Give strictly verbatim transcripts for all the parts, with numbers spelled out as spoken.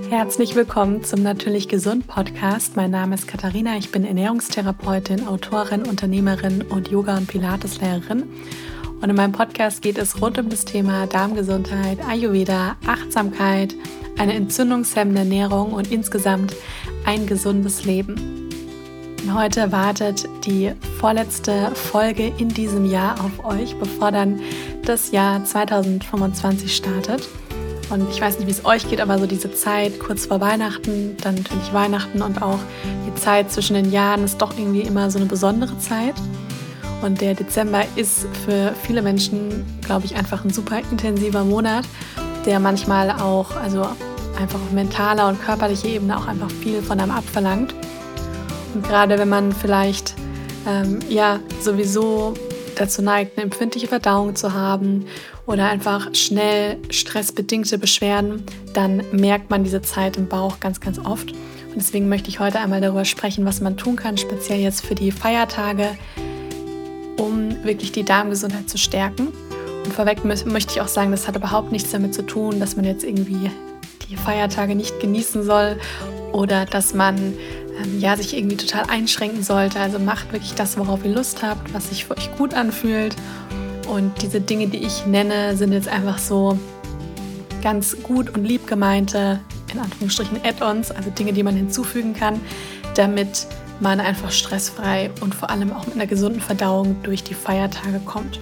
Herzlich willkommen zum Natürlich Gesund Podcast. Mein Name ist Katharina, ich bin Ernährungstherapeutin, Autorin, Unternehmerin und Yoga- und Pilateslehrerin. Und in meinem Podcast geht es rund um das Thema Darmgesundheit, Ayurveda, Achtsamkeit, eine entzündungshemmende Ernährung und insgesamt ein gesundes Leben. Und heute wartet die vorletzte Folge in diesem Jahr auf euch, bevor dann das Jahr zwanzig fünfundzwanzig startet. Und ich weiß nicht, wie es euch geht, aber so diese Zeit kurz vor Weihnachten, dann natürlich Weihnachten und auch die Zeit zwischen den Jahren ist doch irgendwie immer so eine besondere Zeit. Und der Dezember ist für viele Menschen, glaube ich, einfach ein super intensiver Monat, der manchmal auch, also einfach auf mentaler und körperlicher Ebene auch einfach viel von einem abverlangt. Und gerade wenn man vielleicht ähm, ja sowieso dazu neigt, eine empfindliche Verdauung zu haben oder einfach schnell stressbedingte Beschwerden, dann merkt man diese Zeit im Bauch ganz, ganz oft. Und deswegen möchte ich heute einmal darüber sprechen, was man tun kann, speziell jetzt für die Feiertage, um wirklich die Darmgesundheit zu stärken. Und vorweg möchte ich auch sagen, das hat überhaupt nichts damit zu tun, dass man jetzt irgendwie die Feiertage nicht genießen soll oder dass man ähm, ja, sich irgendwie total einschränken sollte. Also macht wirklich das, worauf ihr Lust habt, was sich für euch gut anfühlt. Und diese Dinge, die ich nenne, sind jetzt einfach so ganz gut und lieb gemeinte, in Anführungsstrichen Add-ons, also Dinge, die man hinzufügen kann, damit man einfach stressfrei und vor allem auch mit einer gesunden Verdauung durch die Feiertage kommt.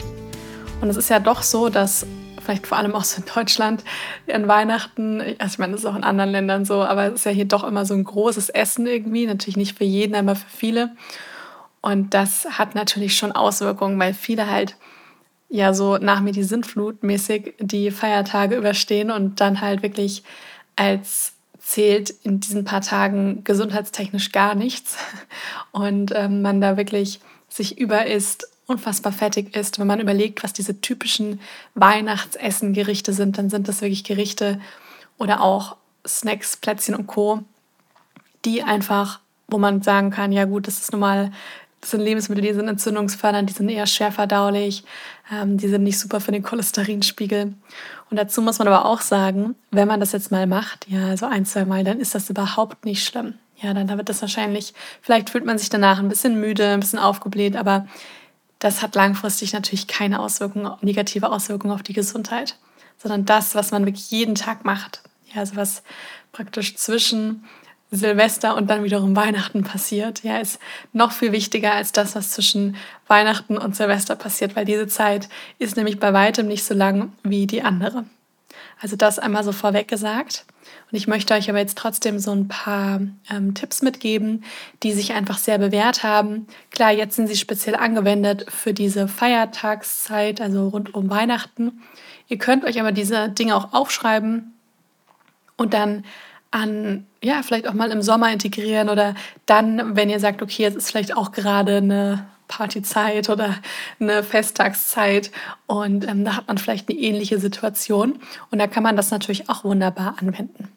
Und es ist ja doch so, dass vielleicht vor allem auch so in Deutschland an Weihnachten, also ich meine, das ist auch in anderen Ländern so, aber es ist ja hier doch immer so ein großes Essen irgendwie, natürlich nicht für jeden, aber für viele. Und das hat natürlich schon Auswirkungen, weil viele halt ja so nach mir die Sintflut mäßig die Feiertage überstehen und dann halt wirklich als zählt in diesen paar Tagen gesundheitstechnisch gar nichts und ähm, man da wirklich sich überisst, unfassbar fettig ist. Wenn man überlegt, was diese typischen Weihnachtsessen-Gerichte sind, dann sind das wirklich Gerichte oder auch Snacks, Plätzchen und Co., die einfach, wo man sagen kann, ja gut, das ist normal, das sind Lebensmittel, die sind entzündungsfördernd, die sind eher schwer verdaulich, ähm, die sind nicht super für den Cholesterinspiegel. Und dazu muss man aber auch sagen, wenn man das jetzt mal macht, ja, so ein, zwei Mal, dann ist das überhaupt nicht schlimm. Ja, dann wird das wahrscheinlich, vielleicht fühlt man sich danach ein bisschen müde, ein bisschen aufgebläht, aber das hat langfristig natürlich keine Auswirkungen, negative Auswirkungen auf die Gesundheit, sondern das, was man wirklich jeden Tag macht, ja, also was praktisch zwischen Silvester und dann wiederum Weihnachten passiert, ja, ist noch viel wichtiger als das, was zwischen Weihnachten und Silvester passiert, weil diese Zeit ist nämlich bei weitem nicht so lang wie die andere. Also das einmal so vorweg gesagt. Und ich möchte euch aber jetzt trotzdem so ein paar ähm, Tipps mitgeben, die sich einfach sehr bewährt haben. Klar, jetzt sind sie speziell angewendet für diese Feiertagszeit, also rund um Weihnachten. Ihr könnt euch aber diese Dinge auch aufschreiben und dann an, ja, vielleicht auch mal im Sommer integrieren oder dann, wenn ihr sagt, okay, jetzt ist vielleicht auch gerade eine Partyzeit oder eine Festtagszeit und ähm, da hat man vielleicht eine ähnliche Situation und da kann man das natürlich auch wunderbar anwenden.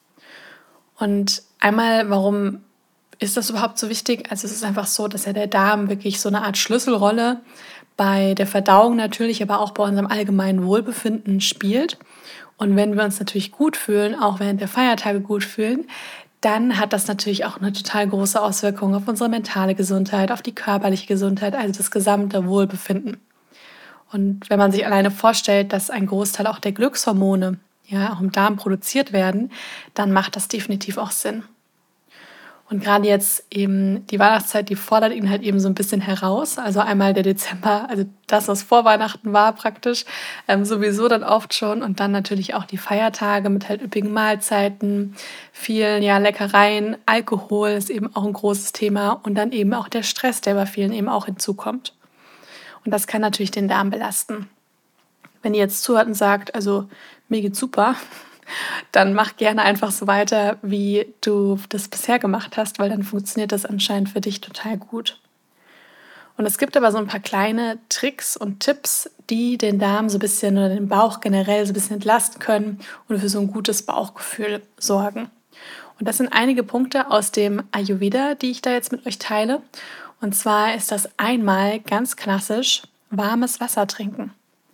Und einmal, warum ist das überhaupt so wichtig? Also es ist einfach so, dass ja der Darm wirklich so eine Art Schlüsselrolle bei der Verdauung natürlich, aber auch bei unserem allgemeinen Wohlbefinden spielt. Und wenn wir uns natürlich gut fühlen, auch während der Feiertage gut fühlen, dann hat das natürlich auch eine total große Auswirkung auf unsere mentale Gesundheit, auf die körperliche Gesundheit, also das gesamte Wohlbefinden. Und wenn man sich alleine vorstellt, dass ein Großteil auch der Glückshormone ja auch im Darm produziert werden, dann macht das definitiv auch Sinn. Und gerade jetzt eben die Weihnachtszeit, die fordert ihn halt eben so ein bisschen heraus. Also einmal der Dezember, also das, was vor Weihnachten war praktisch, ähm, sowieso dann oft schon. Und dann natürlich auch die Feiertage mit halt üppigen Mahlzeiten, vielen ja Leckereien, Alkohol ist eben auch ein großes Thema. Und dann eben auch der Stress, der bei vielen eben auch hinzukommt. Und das kann natürlich den Darm belasten. Wenn ihr jetzt zuhört und sagt, also mir geht's super, dann mach gerne einfach so weiter, wie du das bisher gemacht hast, weil dann funktioniert das anscheinend für dich total gut. Und es gibt aber so ein paar kleine Tricks und Tipps, die den Darm so ein bisschen oder den Bauch generell so ein bisschen entlasten können und für so ein gutes Bauchgefühl sorgen. Und das sind einige Punkte aus dem Ayurveda, die ich da jetzt mit euch teile. Und zwar ist das einmal ganz klassisch warmes Wasser trinken.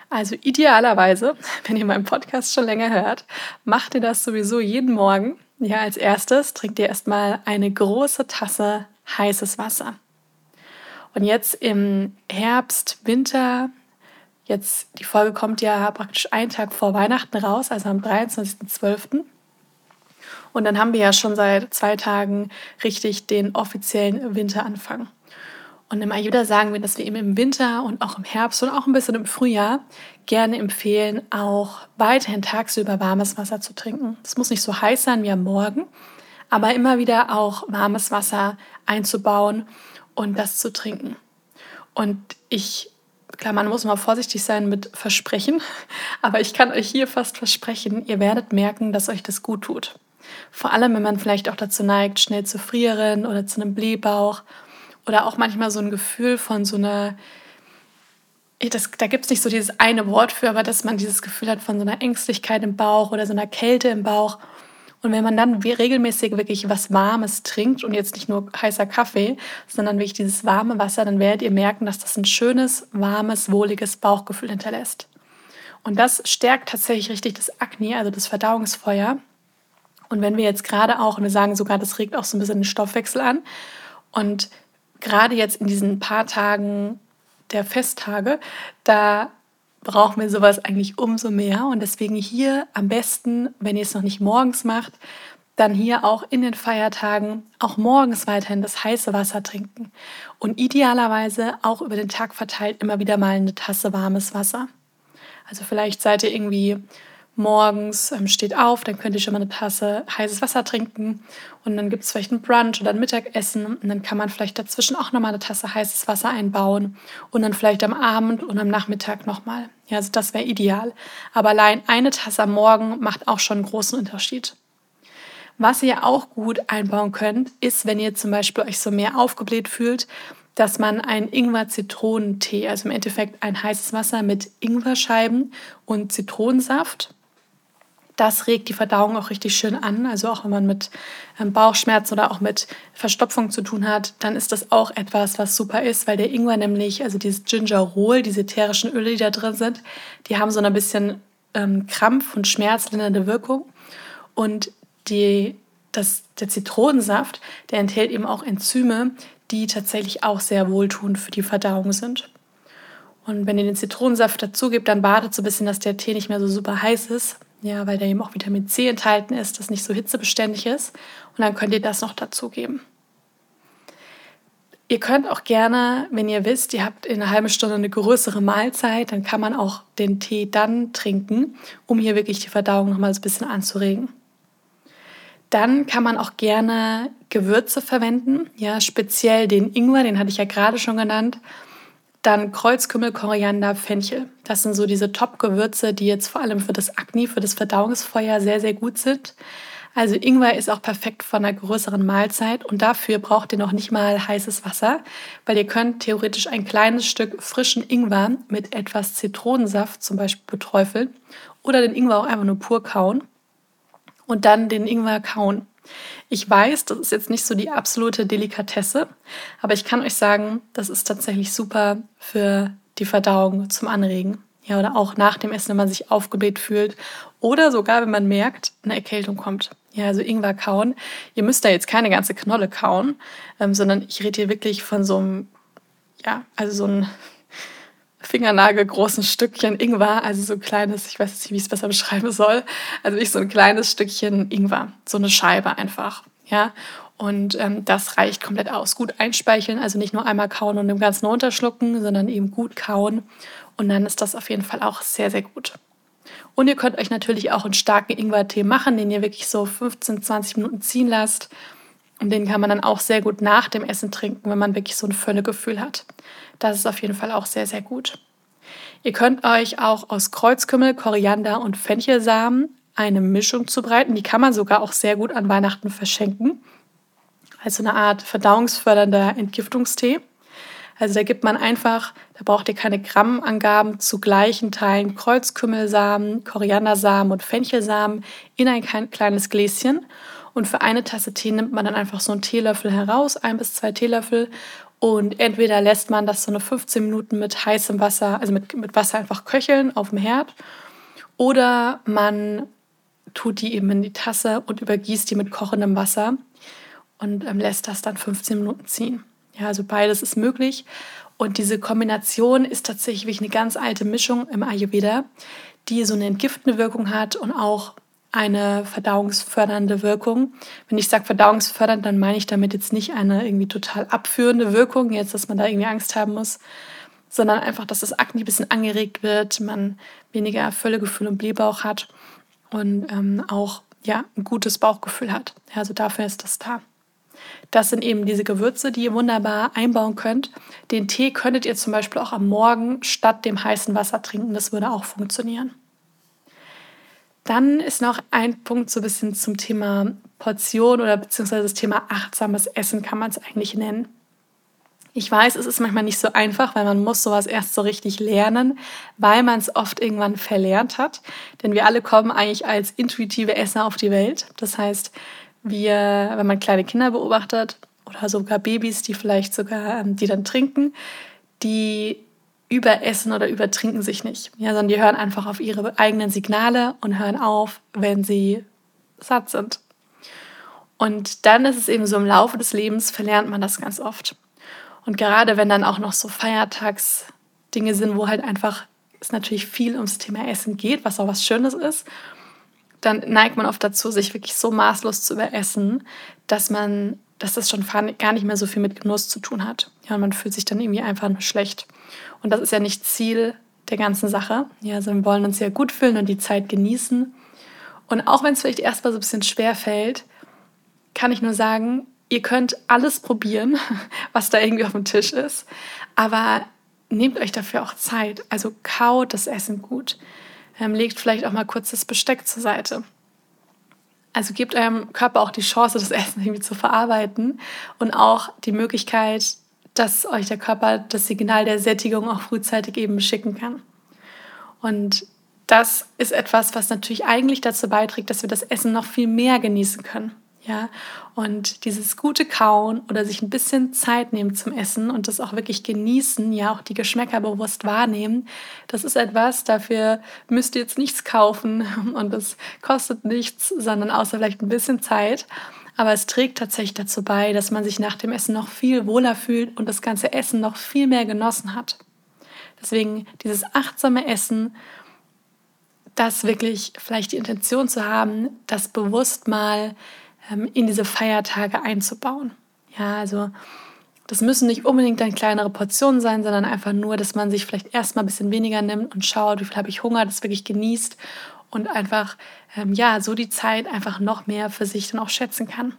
Also idealerweise, wenn ihr meinen Podcast schon länger hört, macht ihr das sowieso jeden Morgen. Ja, als erstes trinkt ihr erstmal eine große Tasse heißes Wasser. Und jetzt im Herbst, Winter, jetzt die Folge kommt ja praktisch einen Tag vor Weihnachten raus, also am dreiundzwanzigsten zwölften Und dann haben wir ja schon seit zwei Tagen richtig den offiziellen Winteranfang. Und im Ayurveda sagen wir, dass wir eben im Winter und auch im Herbst und auch ein bisschen im Frühjahr gerne empfehlen, auch weiterhin tagsüber warmes Wasser zu trinken. Es muss nicht so heiß sein wie am Morgen, aber immer wieder auch warmes Wasser einzubauen und das zu trinken. Und ich, klar, man muss mal vorsichtig sein mit Versprechen, aber ich kann euch hier fast versprechen, ihr werdet merken, dass euch das gut tut. Vor allem, wenn man vielleicht auch dazu neigt, schnell zu frieren oder zu einem Blähbauch oder auch manchmal so ein Gefühl von so einer, das, da gibt es nicht so dieses eine Wort für, aber dass man dieses Gefühl hat von so einer Ängstlichkeit im Bauch oder so einer Kälte im Bauch. Und wenn man dann regelmäßig wirklich was Warmes trinkt und jetzt nicht nur heißer Kaffee, sondern wirklich dieses warme Wasser, dann werdet ihr merken, dass das ein schönes, warmes, wohliges Bauchgefühl hinterlässt. Und das stärkt tatsächlich richtig das Agni, also das Verdauungsfeuer. Und wenn wir jetzt gerade auch, und wir sagen sogar, das regt auch so ein bisschen den Stoffwechsel an. Und gerade jetzt in diesen paar Tagen der Festtage, da brauchen wir sowas eigentlich umso mehr. Und deswegen hier am besten, wenn ihr es noch nicht morgens macht, dann hier auch in den Feiertagen auch morgens weiterhin das heiße Wasser trinken. Und idealerweise auch über den Tag verteilt immer wieder mal eine Tasse warmes Wasser. Also vielleicht seid ihr irgendwie morgens, ähm, steht auf, dann könnt ihr schon mal eine Tasse heißes Wasser trinken und dann gibt es vielleicht ein Brunch oder ein Mittagessen und dann kann man vielleicht dazwischen auch nochmal eine Tasse heißes Wasser einbauen und dann vielleicht am Abend und am Nachmittag nochmal. Ja, also das wäre ideal. Aber allein eine Tasse am Morgen macht auch schon einen großen Unterschied. Was ihr auch gut einbauen könnt, ist, wenn ihr zum Beispiel euch so mehr aufgebläht fühlt, dass man einen Ingwer-Zitronentee, also im Endeffekt ein heißes Wasser mit Ingwerscheiben und Zitronensaft, das regt die Verdauung auch richtig schön an. Also auch wenn man mit Bauchschmerzen oder auch mit Verstopfung zu tun hat, dann ist das auch etwas, was super ist, weil der Ingwer nämlich, also dieses Gingerol, diese ätherischen Öle, die da drin sind, die haben so ein bisschen ähm, Krampf- und schmerzlindernde Wirkung. Und die, das, der Zitronensaft, der enthält eben auch Enzyme, die tatsächlich auch sehr wohltuend für die Verdauung sind. Und wenn ihr den Zitronensaft dazu gebt, dann wartet so ein bisschen, dass der Tee nicht mehr so super heiß ist. Ja, weil da eben auch Vitamin C enthalten ist, das nicht so hitzebeständig ist. Und dann könnt ihr das noch dazugeben. Ihr könnt auch gerne, wenn ihr wisst, ihr habt in einer halben Stunde eine größere Mahlzeit, dann kann man auch den Tee dann trinken, um hier wirklich die Verdauung nochmal so ein bisschen anzuregen. Dann kann man auch gerne Gewürze verwenden, ja, speziell den Ingwer, den hatte ich ja gerade schon genannt. Dann Kreuzkümmel, Koriander, Fenchel. Das sind so diese Top-Gewürze, die jetzt vor allem für das Agni, für das Verdauungsfeuer sehr, sehr gut sind. Also Ingwer ist auch perfekt von einer größeren Mahlzeit und dafür braucht ihr noch nicht mal heißes Wasser, weil ihr könnt theoretisch ein kleines Stück frischen Ingwer mit etwas Zitronensaft zum Beispiel beträufeln oder den Ingwer auch einfach nur pur kauen und dann den Ingwer kauen. Ich weiß, das ist jetzt nicht so die absolute Delikatesse, aber ich kann euch sagen, das ist tatsächlich super für die Verdauung zum Anregen. Ja, oder auch nach dem Essen, wenn man sich aufgebläht fühlt oder sogar, wenn man merkt, eine Erkältung kommt. Ja, also Ingwer kauen. Ihr müsst da jetzt keine ganze Knolle kauen, ähm, sondern ich rede hier wirklich von so einem, ja, also so ein fingernagelgroßen Stückchen Ingwer, also so ein kleines, ich weiß nicht, wie ich es besser beschreiben soll, also nicht so ein kleines Stückchen Ingwer, so eine Scheibe einfach, ja, und ähm, das reicht komplett aus. Gut einspeicheln, also nicht nur einmal kauen und dem Ganzen runterschlucken, sondern eben gut kauen und dann ist das auf jeden Fall auch sehr, sehr gut. Und ihr könnt euch natürlich auch einen starken Ingwertee machen, den ihr wirklich so fünfzehn, zwanzig Minuten ziehen lasst. Und den kann man dann auch sehr gut nach dem Essen trinken, wenn man wirklich so ein Völlegefühl hat. Das ist auf jeden Fall auch sehr, sehr gut. Ihr könnt euch auch aus Kreuzkümmel, Koriander und Fenchelsamen eine Mischung zubereiten. Die kann man sogar auch sehr gut an Weihnachten verschenken. Also eine Art verdauungsfördernder Entgiftungstee. Also da gibt man einfach, da braucht ihr keine Grammangaben, zu gleichen Teilen Kreuzkümmelsamen, Koriandersamen und Fenchelsamen in ein kleines Gläschen. Und für eine Tasse Tee nimmt man dann einfach so einen Teelöffel heraus, ein bis zwei Teelöffel. Und entweder lässt man das so eine fünfzehn Minuten mit heißem Wasser, also mit, mit Wasser einfach köcheln auf dem Herd. Oder man tut die eben in die Tasse und übergießt die mit kochendem Wasser und ähm, lässt das dann fünfzehn Minuten ziehen. Ja, also beides ist möglich. Und diese Kombination ist tatsächlich eine ganz alte Mischung im Ayurveda, die so eine entgiftende Wirkung hat und auch eine verdauungsfördernde Wirkung. Wenn ich sage verdauungsfördernd, dann meine ich damit jetzt nicht eine irgendwie total abführende Wirkung, jetzt, dass man da irgendwie Angst haben muss, sondern einfach, dass das Akne ein bisschen angeregt wird, man weniger Völlegefühl und Blähbauch hat und ähm, auch ja, ein gutes Bauchgefühl hat. Ja, also dafür ist das da. Das sind eben diese Gewürze, die ihr wunderbar einbauen könnt. Den Tee könntet ihr zum Beispiel auch am Morgen statt dem heißen Wasser trinken. Das würde auch funktionieren. Dann ist noch ein Punkt so ein bisschen zum Thema Portion oder beziehungsweise das Thema achtsames Essen kann man es eigentlich nennen. Ich weiß, es ist manchmal nicht so einfach, weil man muss sowas erst so richtig lernen, weil man es oft irgendwann verlernt hat. Denn wir alle kommen eigentlich als intuitive Esser auf die Welt. Das heißt, wir, wenn man kleine Kinder beobachtet oder sogar Babys, die vielleicht sogar, ähm, die dann trinken, die überessen oder übertrinken sich nicht, ja, sondern die hören einfach auf ihre eigenen Signale und hören auf, wenn sie satt sind. Und dann ist es eben so, im Laufe des Lebens verlernt man das ganz oft. Und gerade wenn dann auch noch so Feiertagsdinge sind, wo halt einfach es natürlich viel ums Thema Essen geht, was auch was Schönes ist, dann neigt man oft dazu, sich wirklich so maßlos zu überessen, dass man, dass das schon gar nicht mehr so viel mit Genuss zu tun hat. Ja, und man fühlt sich dann irgendwie einfach nur schlecht. Und das ist ja nicht Ziel der ganzen Sache. Ja, also wir wollen uns ja gut fühlen und die Zeit genießen. Und auch wenn es vielleicht erstmal so ein bisschen schwer fällt, kann ich nur sagen, ihr könnt alles probieren, was da irgendwie auf dem Tisch ist. Aber nehmt euch dafür auch Zeit. Also kaut das Essen gut. Ähm, legt vielleicht auch mal kurz das Besteck zur Seite. Also gebt eurem Körper auch die Chance, das Essen irgendwie zu verarbeiten und auch die Möglichkeit, dass euch der Körper das Signal der Sättigung auch frühzeitig eben schicken kann. Und das ist etwas, was natürlich eigentlich dazu beiträgt, dass wir das Essen noch viel mehr genießen können. Ja? Und dieses gute Kauen oder sich ein bisschen Zeit nehmen zum Essen und das auch wirklich genießen, ja, auch die Geschmäcker bewusst wahrnehmen, das ist etwas, dafür müsst ihr jetzt nichts kaufen und das kostet nichts, sondern außer vielleicht ein bisschen Zeit. Aber es trägt tatsächlich dazu bei, dass man sich nach dem Essen noch viel wohler fühlt und das ganze Essen noch viel mehr genossen hat. Deswegen dieses achtsame Essen, das wirklich vielleicht die Intention zu haben, das bewusst mal ähm, in diese Feiertage einzubauen. Ja, also das müssen nicht unbedingt dann kleinere Portionen sein, sondern einfach nur, dass man sich vielleicht erstmal ein bisschen weniger nimmt und schaut, wie viel habe ich Hunger, das wirklich genießt und einfach ähm, ja, so die Zeit einfach noch mehr für sich dann auch schätzen kann.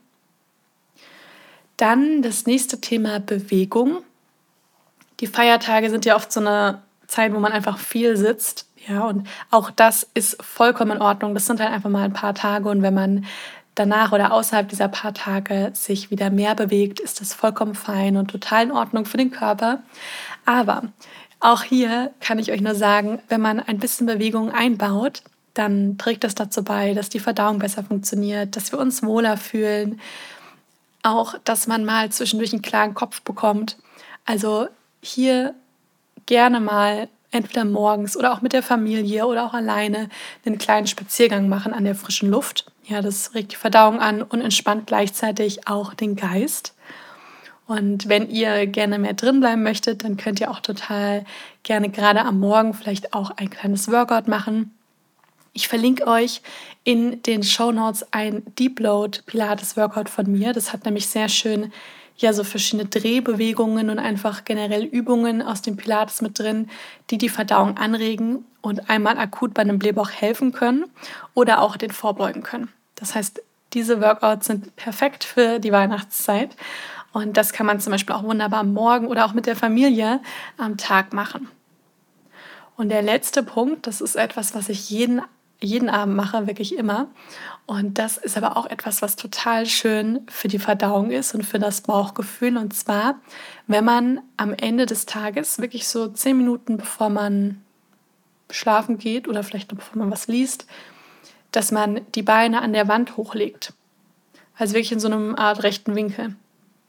Dann das nächste Thema Bewegung. Die Feiertage sind ja oft so eine Zeit, wo man einfach viel sitzt. Ja, und auch das ist vollkommen in Ordnung. Das sind halt einfach mal ein paar Tage. Und wenn man danach oder außerhalb dieser paar Tage sich wieder mehr bewegt, ist das vollkommen fein und total in Ordnung für den Körper. Aber auch hier kann ich euch nur sagen, wenn man ein bisschen Bewegung einbaut, dann trägt das dazu bei, dass die Verdauung besser funktioniert, dass wir uns wohler fühlen. Auch, dass man mal zwischendurch einen klaren Kopf bekommt. Also hier gerne mal entweder morgens oder auch mit der Familie oder auch alleine einen kleinen Spaziergang machen an der frischen Luft. Ja, das regt die Verdauung an und entspannt gleichzeitig auch den Geist. Und wenn ihr gerne mehr drin bleiben möchtet, dann könnt ihr auch total gerne gerade am Morgen vielleicht auch ein kleines Workout machen. Ich verlinke euch in den Shownotes ein Deepload Pilates Workout von mir. Das hat nämlich sehr schön ja so verschiedene Drehbewegungen und einfach generell Übungen aus dem Pilates mit drin, die die Verdauung anregen und einmal akut bei einem Blähbauch helfen können oder auch den vorbeugen können. Das heißt, diese Workouts sind perfekt für die Weihnachtszeit und das kann man zum Beispiel auch wunderbar am Morgen oder auch mit der Familie am Tag machen. Und der letzte Punkt, das ist etwas, was ich jeden jeden Abend mache, wirklich immer. Und das ist aber auch etwas, was total schön für die Verdauung ist und für das Bauchgefühl. Und zwar, wenn man am Ende des Tages, wirklich so zehn Minuten bevor man schlafen geht oder vielleicht noch bevor man was liest, dass man die Beine an der Wand hochlegt. Also wirklich in so einem Art rechten Winkel.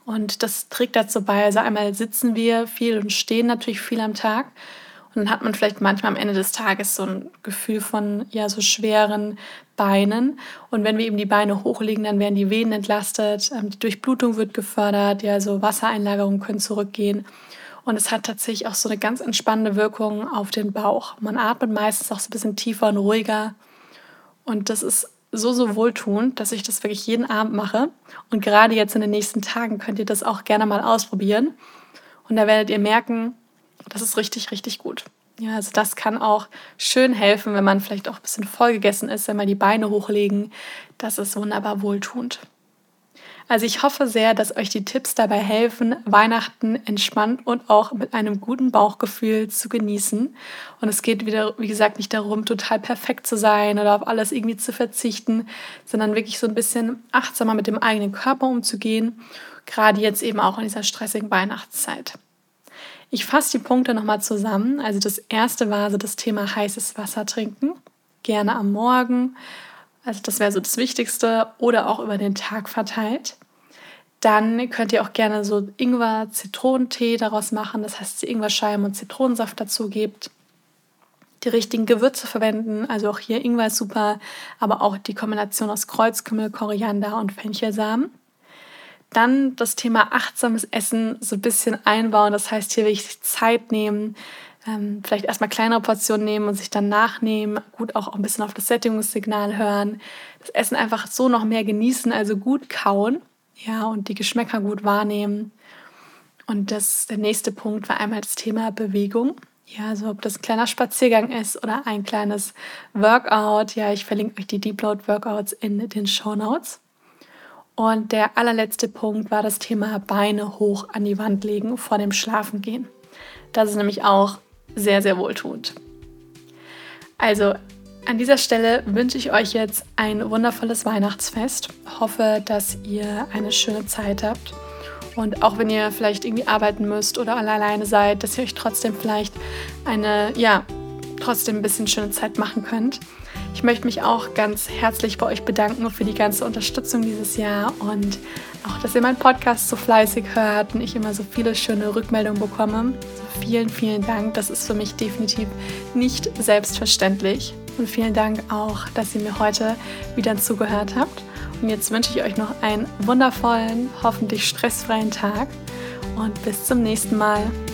Und das trägt dazu bei, also einmal sitzen wir viel und stehen natürlich viel am Tag. Und dann hat man vielleicht manchmal am Ende des Tages so ein Gefühl von ja so schweren Beinen. Und wenn wir eben die Beine hochlegen, dann werden die Venen entlastet, ähm, die Durchblutung wird gefördert, ja, so Wassereinlagerungen können zurückgehen. Und es hat tatsächlich auch so eine ganz entspannende Wirkung auf den Bauch. Man atmet meistens auch so ein bisschen tiefer und ruhiger. Und das ist so, so wohltuend, dass ich das wirklich jeden Abend mache. Und gerade jetzt in den nächsten Tagen könnt ihr das auch gerne mal ausprobieren. Und da werdet ihr merken, das ist richtig, richtig gut. Ja, also das kann auch schön helfen, wenn man vielleicht auch ein bisschen vollgegessen ist, wenn wir die Beine hochlegen. Das ist wunderbar wohltuend. Also ich hoffe sehr, dass euch die Tipps dabei helfen, Weihnachten entspannt und auch mit einem guten Bauchgefühl zu genießen. Und es geht wieder, wie gesagt, nicht darum, total perfekt zu sein oder auf alles irgendwie zu verzichten, sondern wirklich so ein bisschen achtsamer mit dem eigenen Körper umzugehen, gerade jetzt eben auch in dieser stressigen Weihnachtszeit. Ich fasse die Punkte nochmal zusammen. Also das erste war so das Thema heißes Wasser trinken, gerne am Morgen. Also das wäre so das Wichtigste oder auch über den Tag verteilt. Dann könnt ihr auch gerne so Ingwer-Zitronentee daraus machen. Das heißt, ihr Ingwerscheiben und Zitronensaft dazu gebt. Die richtigen Gewürze verwenden. Also auch hier Ingwer ist super, aber auch die Kombination aus Kreuzkümmel, Koriander und Fenchelsamen. Dann das Thema achtsames Essen so ein bisschen einbauen. Das heißt, hier wirklich Zeit nehmen, Ähm, vielleicht erstmal kleinere Portionen nehmen und sich dann nachnehmen. Gut auch ein bisschen auf das Sättigungssignal hören. Das Essen einfach so noch mehr genießen, also gut kauen. Ja, und die Geschmäcker gut wahrnehmen. Und das, der nächste Punkt war einmal das Thema Bewegung. Ja, also ob das ein kleiner Spaziergang ist oder ein kleines Workout. Ja, ich verlinke euch die Deepload-Workouts in den Shownotes. Und der allerletzte Punkt war das Thema Beine hoch an die Wand legen vor dem Schlafengehen. Das ist nämlich auch sehr, sehr wohltuend. Also an dieser Stelle wünsche ich euch jetzt ein wundervolles Weihnachtsfest. Hoffe, dass ihr eine schöne Zeit habt. Und auch wenn ihr vielleicht irgendwie arbeiten müsst oder alle alleine seid, dass ihr euch trotzdem vielleicht eine, ja, trotzdem ein bisschen schöne Zeit machen könnt. Ich möchte mich auch ganz herzlich bei euch bedanken für die ganze Unterstützung dieses Jahr und auch, dass ihr meinen Podcast so fleißig hört und ich immer so viele schöne Rückmeldungen bekomme. Also vielen, vielen Dank. Das ist für mich definitiv nicht selbstverständlich. Und vielen Dank auch, dass ihr mir heute wieder zugehört habt. Und jetzt wünsche ich euch noch einen wundervollen, hoffentlich stressfreien Tag und bis zum nächsten Mal.